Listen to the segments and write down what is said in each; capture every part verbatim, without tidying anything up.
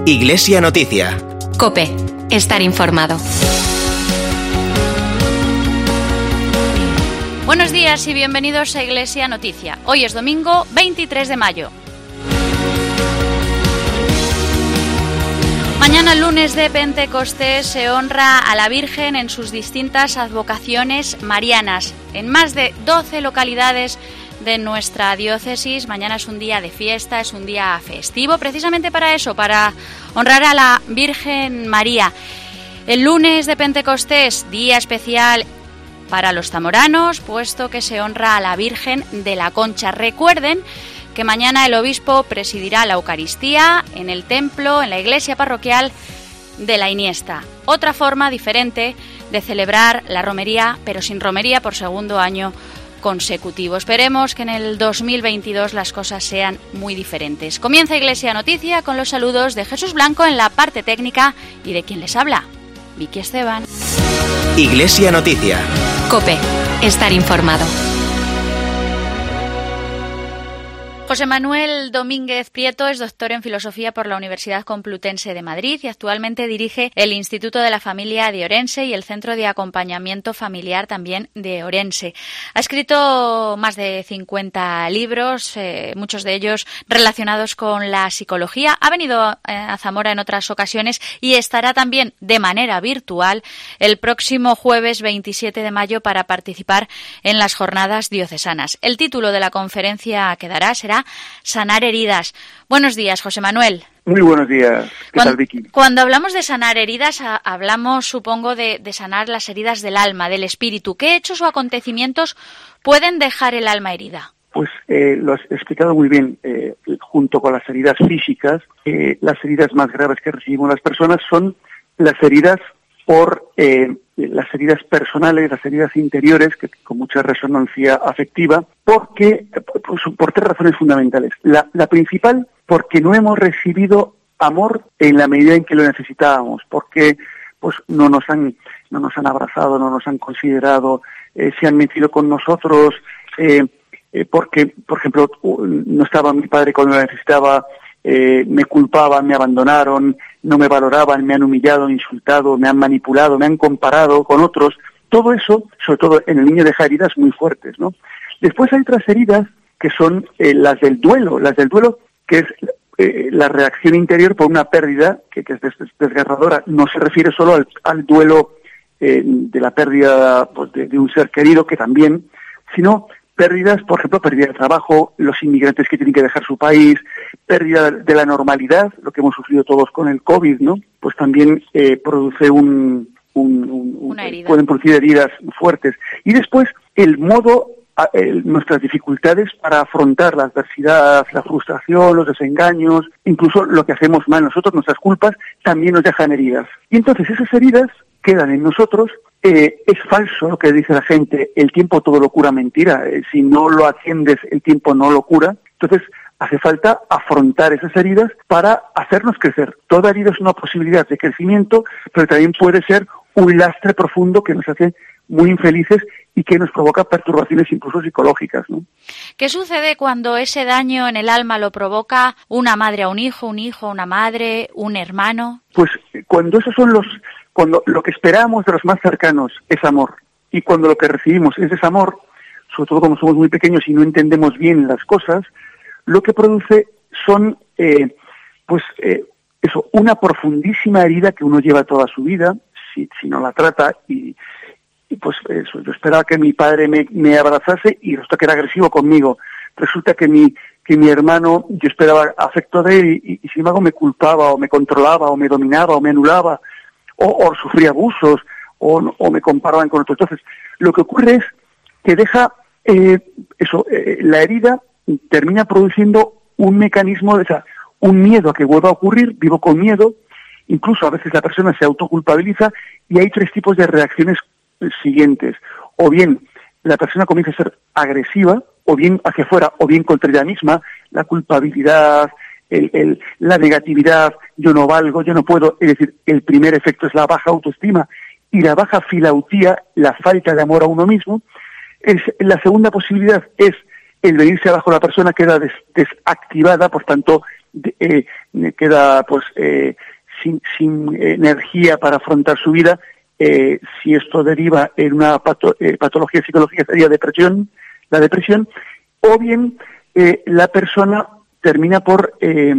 Iglesia Noticia. COPE. Estar informado. Buenos días y bienvenidos a Iglesia Noticia. Hoy es domingo veintitrés de mayo. Mañana, lunes de Pentecostés, se honra a la Virgen en sus distintas advocaciones marianas. En más de doce localidades de nuestra diócesis, mañana es un día de fiesta, es un día festivo, precisamente para eso, para honrar a la Virgen María. El lunes de Pentecostés, día especial para los zamoranos, puesto que se honra a la Virgen de la Concha. Recuerden que mañana el obispo presidirá la Eucaristía en el templo, en la iglesia parroquial de la Iniesta. Otra forma diferente de celebrar la romería, pero sin romería por segundo año consecutivo. Esperemos que en el dos mil veintidós las cosas sean muy diferentes. Comienza Iglesia Noticia con los saludos de Jesús Blanco en la parte técnica y de quien les habla, Vicky Esteban. Iglesia Noticia. COPE. Estar informado. José Manuel Domínguez Prieto es doctor en Filosofía por la Universidad Complutense de Madrid y actualmente dirige el Instituto de la Familia de Orense y el Centro de Acompañamiento Familiar también de Orense. Ha escrito más de cincuenta libros, eh, muchos de ellos relacionados con la psicología. Ha venido eh, a Zamora en otras ocasiones y estará también de manera virtual el próximo jueves veintisiete de mayo para participar en las jornadas diocesanas. El título de la conferencia que dará será Sanar heridas. Buenos días, José Manuel. Muy buenos días. ¿Qué cuando, tal, Vicky? Cuando hablamos de sanar heridas, a, hablamos, supongo, de, de sanar las heridas del alma, del espíritu. ¿Qué hechos o acontecimientos pueden dejar el alma herida? Pues eh, lo has explicado muy bien. Eh, junto con las heridas físicas, eh, las heridas más graves que recibimos las personas son las heridas por eh, las heridas personales, las heridas interiores, que con mucha resonancia afectiva, porque por, por tres razones fundamentales. La, la principal, porque no hemos recibido amor en la medida en que lo necesitábamos, porque pues no nos han no nos han abrazado, no nos han considerado, eh, se han metido con nosotros, eh, eh, porque, por ejemplo, no estaba mi padre cuando lo necesitaba. Eh, me culpaban, me abandonaron, no me valoraban, me han humillado, insultado, me han manipulado, me han comparado con otros. Todo eso, sobre todo en el niño, deja heridas muy fuertes, ¿no? Después hay otras heridas que son eh, las del duelo, las del duelo que es eh, la reacción interior por una pérdida que, que es des- desgarradora. No se refiere solo al, al duelo eh, de la pérdida pues, de, de un ser querido, que también, sino pérdidas, por ejemplo, pérdida de trabajo, los inmigrantes que tienen que dejar su país, pérdida de la normalidad, lo que hemos sufrido todos con el COVID, ¿no? Pues también eh, produce un, un, un, un pueden producir heridas fuertes. Y después, el modo, el, nuestras dificultades para afrontar la adversidad, la frustración, los desengaños, incluso lo que hacemos mal nosotros, nuestras culpas, también nos dejan heridas. Y entonces esas heridas quedan en nosotros. Eh, es falso lo que dice la gente, el tiempo todo lo cura, mentira. Eh, si no lo atiendes, el tiempo no lo cura. Entonces, hace falta afrontar esas heridas para hacernos crecer. Toda herida es una posibilidad de crecimiento, pero también puede ser un lastre profundo que nos hace muy infelices y que nos provoca perturbaciones incluso psicológicas, ¿no? ¿Qué sucede cuando ese daño en el alma lo provoca una madre a un hijo, un hijo a una madre, un hermano? Pues cuando esos son los... Cuando lo que esperamos de los más cercanos es amor, y cuando lo que recibimos es desamor, sobre todo como somos muy pequeños y no entendemos bien las cosas, lo que produce son, eh, pues, eh, eso, una profundísima herida que uno lleva toda su vida, si, si no la trata, y, y pues eso, yo esperaba que mi padre me, me abrazase y resulta que era agresivo conmigo, resulta que mi, que mi hermano, yo esperaba afecto de él y, y sin embargo me culpaba, o me controlaba, o me dominaba, o me anulaba, O, o sufría abusos, o, o me comparaban con otros. Entonces, lo que ocurre es que deja eh, eso, eh, la herida termina produciendo un mecanismo, de, o sea, un miedo a que vuelva a ocurrir, vivo con miedo, incluso a veces la persona se autoculpabiliza y hay tres tipos de reacciones siguientes. O bien la persona comienza a ser agresiva, o bien hacia afuera, o bien contra ella misma, la culpabilidad, El, el, la negatividad, yo no valgo, yo no puedo, es decir, el primer efecto es la baja autoestima y la baja filautía, la falta de amor a uno mismo. Es, la segunda posibilidad es el venirse abajo, la persona queda des, desactivada, por tanto de, eh, queda pues eh, sin, sin energía para afrontar su vida, eh, si esto deriva en una pato, eh, patología psicológica sería depresión, la depresión, o bien eh, la persona termina por eh,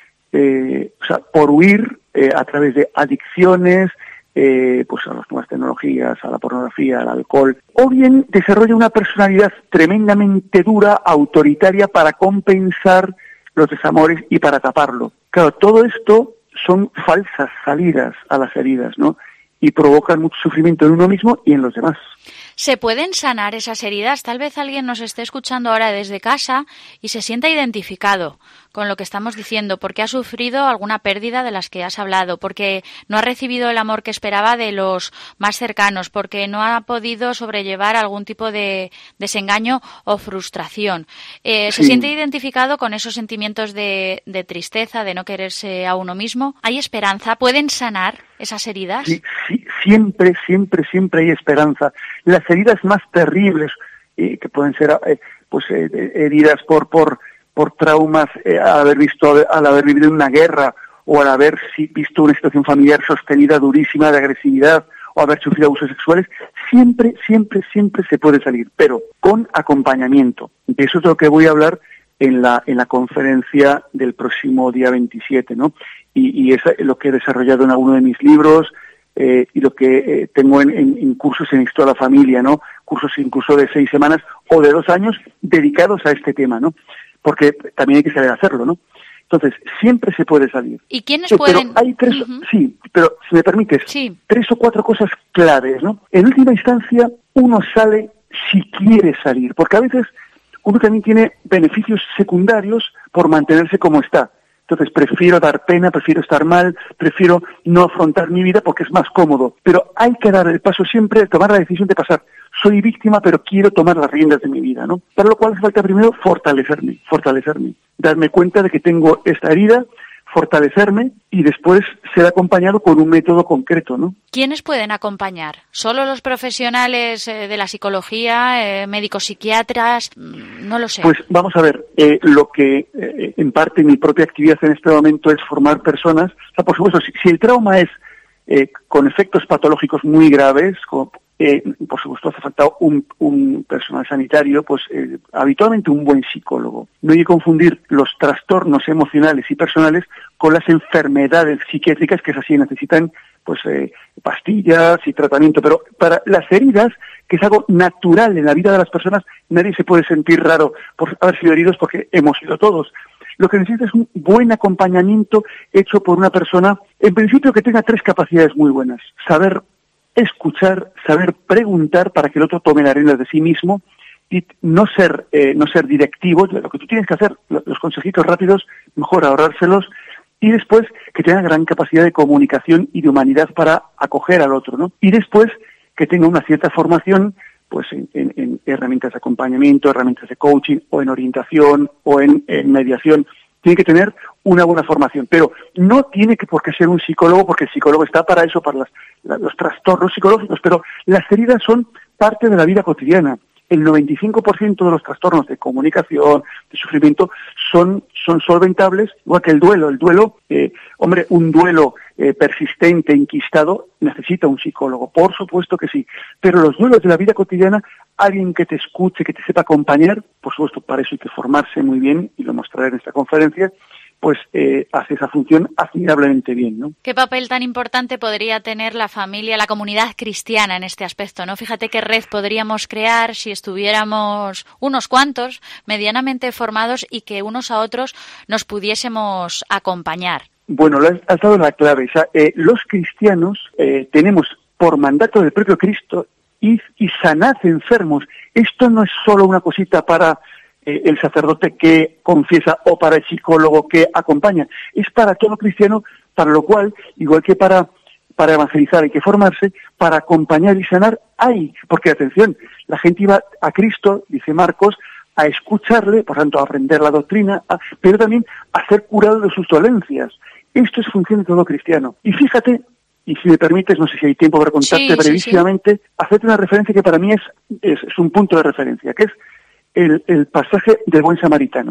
eh, o sea, por huir eh, a través de adicciones, eh, pues a las nuevas tecnologías, a la pornografía, al alcohol, o bien desarrolla una personalidad tremendamente dura, autoritaria, para compensar los desamores y para taparlo. Claro, todo esto son falsas salidas a las heridas, ¿no? Y provocan mucho sufrimiento en uno mismo y en los demás. ¿Se pueden sanar esas heridas? Tal vez alguien nos esté escuchando ahora desde casa y se sienta identificado con lo que estamos diciendo, porque ha sufrido alguna pérdida de las que has hablado, porque no ha recibido el amor que esperaba de los más cercanos, porque no ha podido sobrellevar algún tipo de desengaño o frustración. Eh, ¿Se sí. siente identificado con esos sentimientos de, de tristeza, de no quererse a uno mismo? ¿Hay esperanza? ¿Pueden sanar esas heridas? Sí, sí, siempre, siempre, siempre hay esperanza. Las heridas más terribles, eh, que pueden ser eh, pues eh, heridas por por por traumas, eh, al haber visto, al haber vivido en una guerra, o al haber sí, visto una situación familiar sostenida, durísima, de agresividad, o haber sufrido abusos sexuales, siempre, siempre, siempre se puede salir, pero con acompañamiento. De eso es lo que voy a hablar en la en la conferencia del próximo día veintisiete, ¿no? Y, y es lo que he desarrollado en alguno de mis libros, eh, y lo que eh, tengo en, en, en cursos en Esto a la Familia, ¿no? Cursos incluso de seis semanas o de dos años dedicados a este tema, ¿no? Porque también hay que saber hacerlo, ¿no? Entonces, siempre se puede salir. ¿Y quiénes sí, pueden...? Pero hay tres, uh-huh. Sí, pero si me permites, sí. tres o cuatro cosas claves, ¿no? En última instancia, uno sale si quiere salir, porque a veces uno también tiene beneficios secundarios por mantenerse como está. Entonces, prefiero dar pena, prefiero estar mal, prefiero no afrontar mi vida porque es más cómodo. Pero hay que dar el paso siempre, tomar la decisión de pasar. Soy víctima, pero quiero tomar las riendas de mi vida, ¿no? Para lo cual hace falta primero fortalecerme, fortalecerme. Darme cuenta de que tengo esta herida, fortalecerme y después ser acompañado con un método concreto, ¿no? ¿Quiénes pueden acompañar? ¿Solo los profesionales eh, de la psicología, eh, médicos psiquiatras? No lo sé. Pues vamos a ver, eh, lo que eh, en parte mi propia actividad en este momento es formar personas. O sea, por supuesto, si, si el trauma es eh, con efectos patológicos muy graves, como, eh, por supuesto hace falta un, un personal sanitario, pues eh, habitualmente un buen psicólogo. No hay que confundir los trastornos emocionales y personales con las enfermedades psiquiátricas, que es así, necesitan pues eh, pastillas y tratamiento, pero para las heridas, que es algo natural en la vida de las personas, nadie se puede sentir raro por haber sido heridos, porque hemos sido todos. Lo que necesita es un buen acompañamiento hecho por una persona, en principio, que tenga tres capacidades muy buenas: saber escuchar, saber preguntar para que el otro tome las riendas de sí mismo, y no ser eh, no ser directivo. Lo que tú tienes que hacer, los consejitos rápidos, mejor ahorrárselos, y después que tenga gran capacidad de comunicación y de humanidad para acoger al otro, ¿no? Y después que tenga una cierta formación, pues en, en, en herramientas de acompañamiento, herramientas de coaching, o en orientación, o en, en mediación. Tiene que tener una buena formación, pero no tiene que por qué ser un psicólogo, porque el psicólogo está para eso, para las, la, los trastornos psicológicos, pero las heridas son parte de la vida cotidiana. El noventa y cinco por ciento de los trastornos de comunicación, de sufrimiento, son, son solventables, igual que el duelo. El duelo, eh, hombre, un duelo eh, persistente, enquistado, necesita un psicólogo, por supuesto que sí. Pero los duelos de la vida cotidiana, alguien que te escuche, que te sepa acompañar, por supuesto, para eso hay que formarse muy bien, y lo mostraré en esta conferencia, pues eh, hace esa función admirablemente bien, ¿no? ¿Qué papel tan importante podría tener la familia, la comunidad cristiana en este aspecto, ¿no? Fíjate qué red podríamos crear si estuviéramos unos cuantos medianamente formados y que unos a otros nos pudiésemos acompañar. Bueno, lo has, has dado la clave. O sea, eh, los cristianos eh, tenemos por mandato del propio Cristo id y sanad enfermos. Esto no es solo una cosita para Eh, el sacerdote que confiesa o para el psicólogo que acompaña. Es para todo cristiano, para lo cual, igual que para para evangelizar hay que formarse, para acompañar y sanar hay. Porque, atención, la gente iba a Cristo, dice Marcos, a escucharle, por tanto a aprender la doctrina, a, pero también a ser curado de sus dolencias. Esto es función de todo cristiano. Y fíjate, y si me permites, no sé si hay tiempo para contarte sí, brevísimamente, sí, sí. hacerte una referencia que para mí es, es, es un punto de referencia, que es El, el pasaje del buen samaritano.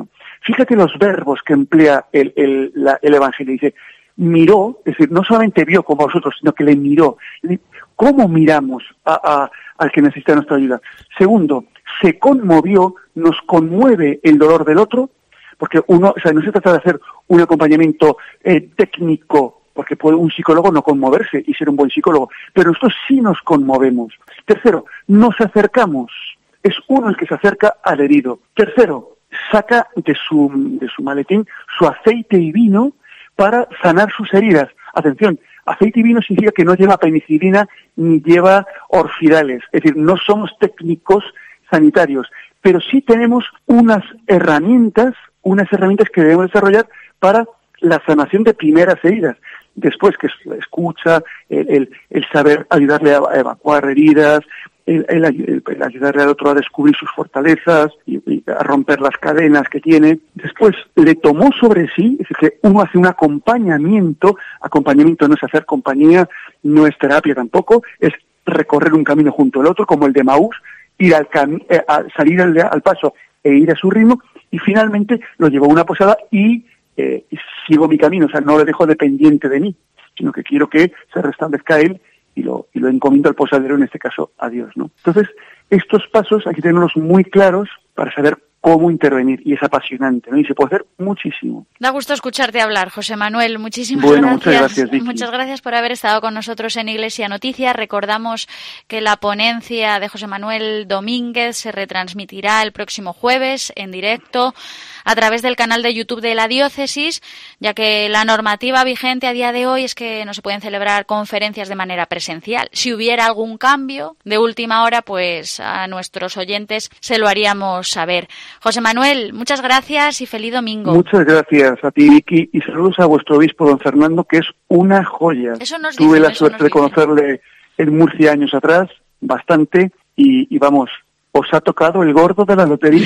Fíjate los verbos que emplea el, el, la, el Evangelio. Dice, miró, es decir, no solamente vio como vosotros, sino que le miró. ¿Cómo miramos a, a, al que necesita nuestra ayuda? Segundo, se conmovió, nos conmueve el dolor del otro, porque uno, o sea, no se trata de hacer un acompañamiento eh, técnico, porque puede un psicólogo no conmoverse y ser un buen psicólogo, pero nosotros sí nos conmovemos. Tercero, nos acercamos. Es uno el que se acerca al herido. Tercero, saca de su, de su maletín su aceite y vino para sanar sus heridas. Atención, aceite y vino significa que no lleva penicilina ni lleva orfidales. Es decir, no somos técnicos sanitarios, pero sí tenemos unas herramientas, unas herramientas que debemos desarrollar para la sanación de primeras heridas. Después, que es la escucha, el, el, el saber ayudarle a evacuar heridas, el, el, el, el ayudarle al otro a descubrir sus fortalezas y, y a romper las cadenas que tiene. Después, le tomó sobre sí, es decir, que uno hace un acompañamiento, acompañamiento no es hacer compañía, no es terapia tampoco, es recorrer un camino junto al otro, como el de Maús, ir al cami- eh, a salir al, al paso e ir a su ritmo, y finalmente lo llevó a una posada y Eh, sigo mi camino, o sea, no lo dejo dependiente de mí, sino que quiero que se restablezca él y lo, y lo encomiendo al posadero, en este caso a Dios, ¿no? Entonces, estos pasos hay que tenerlos muy claros para saber cómo intervenir, y es apasionante, ¿no? Y se puede hacer muchísimo. Da gusto escucharte hablar, José Manuel. Muchísimas bueno, gracias. Muchas gracias, Vicky. Muchas gracias por haber estado con nosotros en Iglesia Noticias. Recordamos que la ponencia de José Manuel Domínguez se retransmitirá el próximo jueves en directo a través del canal de YouTube de la Diócesis, ya que la normativa vigente a día de hoy es que no se pueden celebrar conferencias de manera presencial. Si hubiera algún cambio de última hora, pues a nuestros oyentes se lo haríamos saber. José Manuel, muchas gracias y feliz domingo. Muchas gracias a ti, Vicky, y saludos a vuestro obispo, don Fernando, que es una joya. Eso nos Tuve dicen, la eso suerte nos de conocerle en Murcia años atrás, bastante, y, y vamos, os ha tocado el gordo de la lotería.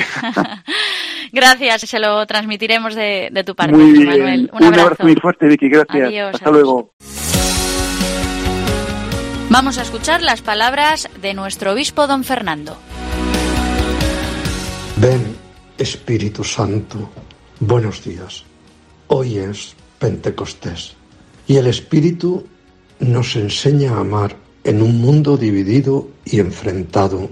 Gracias, se lo transmitiremos de, de tu parte, muy José bien. Manuel. Un, Un abrazo. abrazo muy fuerte, Vicky, gracias. Adiós, Hasta adiós. luego. Vamos a escuchar las palabras de nuestro obispo don Fernando. Ven, Espíritu Santo, buenos días. Hoy es Pentecostés y el Espíritu nos enseña a amar en un mundo dividido y enfrentado.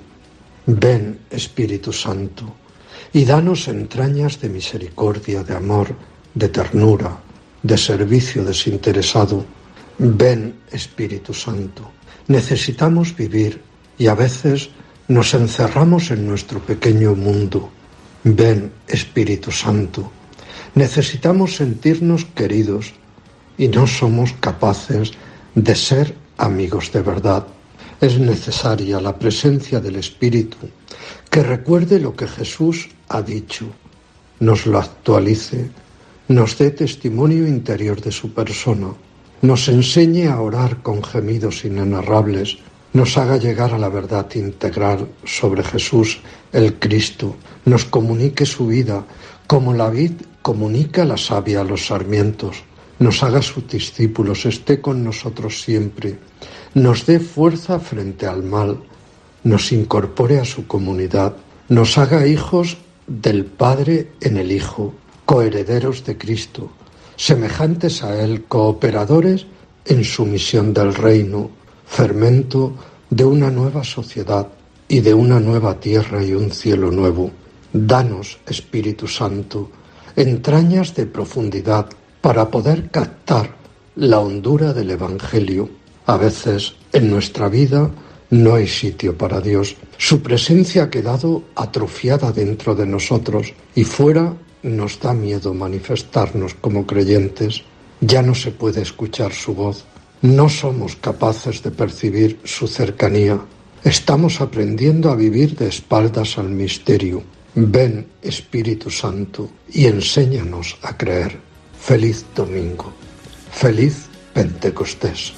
Ven, Espíritu Santo, y danos entrañas de misericordia, de amor, de ternura, de servicio desinteresado. Ven, Espíritu Santo. Necesitamos vivir y a veces nos encerramos en nuestro pequeño mundo. Ven, Espíritu Santo. Necesitamos sentirnos queridos y no somos capaces de ser amigos de verdad. Es necesaria la presencia del Espíritu que recuerde lo que Jesús ha dicho, nos lo actualice, nos dé testimonio interior de su persona, nos enseñe a orar con gemidos inenarrables, nos haga llegar a la verdad integral sobre Jesús, el Cristo, nos comunique su vida, como la vid comunica la savia a los sarmientos, nos haga sus discípulos, esté con nosotros siempre, nos dé fuerza frente al mal, nos incorpore a su comunidad, nos haga hijos del Padre en el Hijo, coherederos de Cristo, semejantes a Él, cooperadores en su misión del reino, fermento de una nueva sociedad y de una nueva tierra y un cielo nuevo. Danos, Espíritu Santo, entrañas de profundidad para poder captar la hondura del Evangelio. A veces en nuestra vida no hay sitio para Dios. Su presencia ha quedado atrofiada dentro de nosotros y fuera nos da miedo manifestarnos como creyentes. Ya no se puede escuchar su voz. No somos capaces de percibir su cercanía. Estamos aprendiendo a vivir de espaldas al misterio. Ven, Espíritu Santo, y enséñanos a creer. Feliz domingo. Feliz Pentecostés.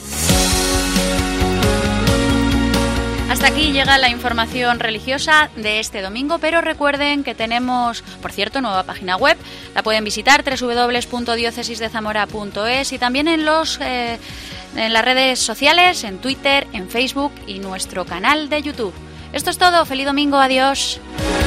Hasta aquí llega la información religiosa de este domingo, pero recuerden que tenemos, por cierto, nueva página web. La pueden visitar doble u doble u doble u punto diócesis de zamora punto es y también en los eh, en las redes sociales, en Twitter, en Facebook y nuestro canal de YouTube. Esto es todo. Feliz domingo. Adiós.